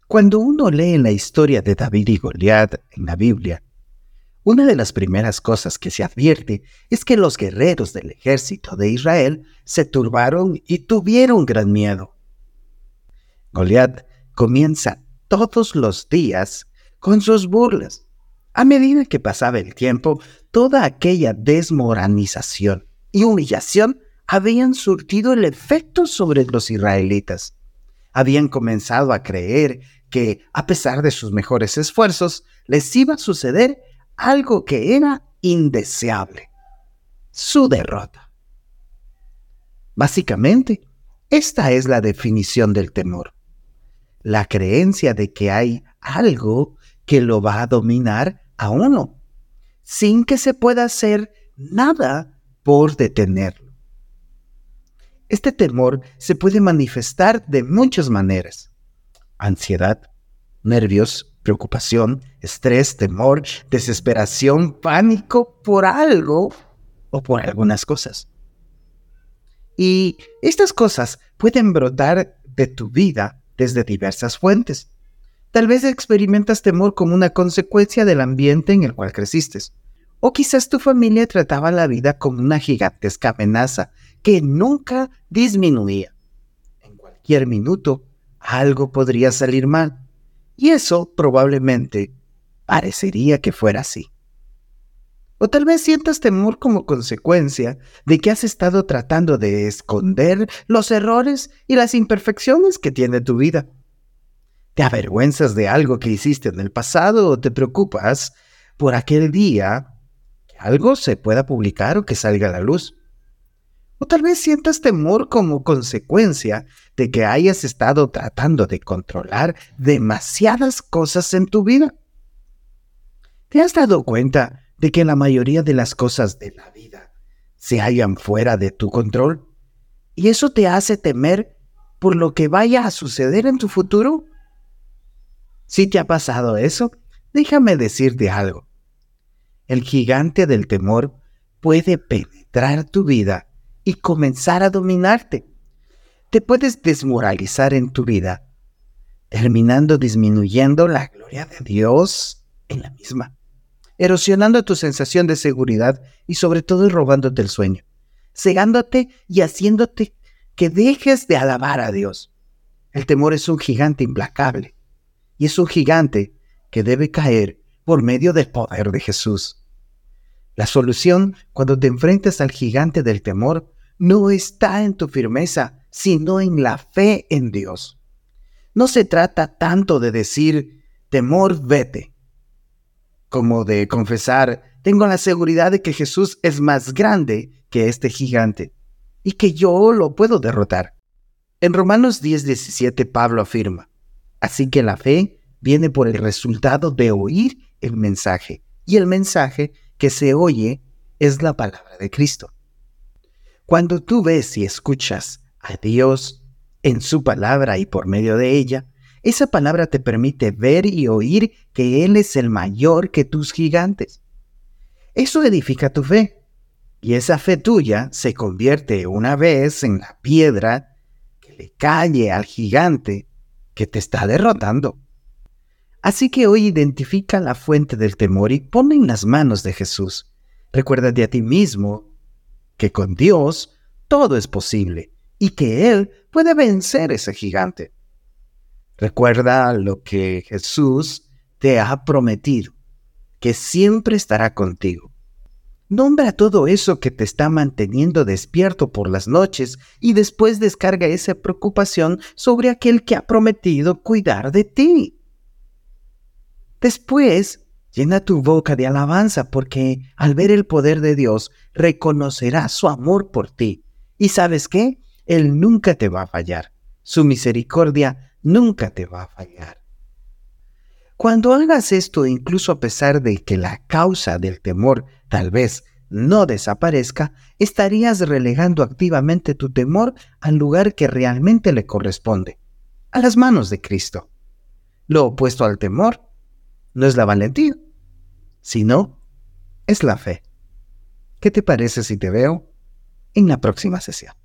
Cuando uno lee la historia de David y Goliat en la Biblia, una de las primeras cosas que se advierte es que los guerreros del ejército de Israel se turbaron y tuvieron gran miedo. Goliat comienza todos los días con sus burlas. A medida que pasaba el tiempo, toda aquella desmoralización y humillación habían surtido el efecto sobre los israelitas. Habían comenzado a creer que, a pesar de sus mejores esfuerzos, les iba a suceder algo que era indeseable: su derrota. Básicamente, esta es la definición del temor: la creencia de que hay algo que lo va a dominar a uno, sin que se pueda hacer nada por detenerlo. Este temor se puede manifestar de muchas maneras: ansiedad, nervios, preocupación, estrés, temor, desesperación, pánico por algo o por algunas cosas. Y estas cosas pueden brotar de tu vida desde diversas fuentes. Tal vez experimentas temor como una consecuencia del ambiente en el cual creciste. O quizás tu familia trataba la vida como una gigantesca amenaza que nunca disminuía. En cualquier minuto, algo podría salir mal. Y eso probablemente parecería que fuera así. O tal vez sientas temor como consecuencia de que has estado tratando de esconder los errores y las imperfecciones que tiene tu vida. ¿Te avergüenzas de algo que hiciste en el pasado o te preocupas por aquel día que algo se pueda publicar o que salga a la luz? O tal vez sientas temor como consecuencia de que hayas estado tratando de controlar demasiadas cosas en tu vida. ¿Te has dado cuenta de que la mayoría de las cosas de la vida se hallan fuera de tu control? ¿Y eso te hace temer por lo que vaya a suceder en tu futuro? Si te ha pasado eso, déjame decirte algo. El gigante del temor puede penetrar tu vida y comenzar a dominarte. Te puedes desmoralizar en tu vida, terminando disminuyendo la gloria de Dios en la misma, erosionando tu sensación de seguridad y sobre todo robándote el sueño, cegándote y haciéndote que dejes de alabar a Dios. El temor es un gigante implacable y es un gigante que debe caer por medio del poder de Jesús. La solución, cuando te enfrentas al gigante del temor, no está en tu firmeza, sino en la fe en Dios. No se trata tanto de decir, temor, vete, como de confesar, tengo la seguridad de que Jesús es más grande que este gigante y que yo lo puedo derrotar. En Romanos 10:17 Pablo afirma, así que la fe viene por el resultado de oír el mensaje, y el mensaje que se oye es la palabra de Cristo. Cuando tú ves y escuchas a Dios en su palabra y por medio de ella, esa palabra te permite ver y oír que Él es el mayor que tus gigantes. Eso edifica tu fe, y esa fe tuya se convierte una vez en la piedra que le calle al gigante que te está derrotando. Así que hoy identifica la fuente del temor y ponla en las manos de Jesús. Recuérdate a ti mismo que con Dios todo es posible y que Él puede vencer ese gigante. Recuerda lo que Jesús te ha prometido, que siempre estará contigo. Nombra todo eso que te está manteniendo despierto por las noches y después descarga esa preocupación sobre aquel que ha prometido cuidar de ti. Después, llena tu boca de alabanza porque al ver el poder de Dios, reconocerás su amor por ti. ¿Y sabes qué? Él nunca te va a fallar. Su misericordia nunca te va a fallar. Cuando hagas esto, incluso a pesar de que la causa del temor tal vez no desaparezca, estarías relegando activamente tu temor al lugar que realmente le corresponde, a las manos de Cristo. Lo opuesto al temor no es la valentía, sino es la fe. ¿Qué te parece si te veo en la próxima sesión?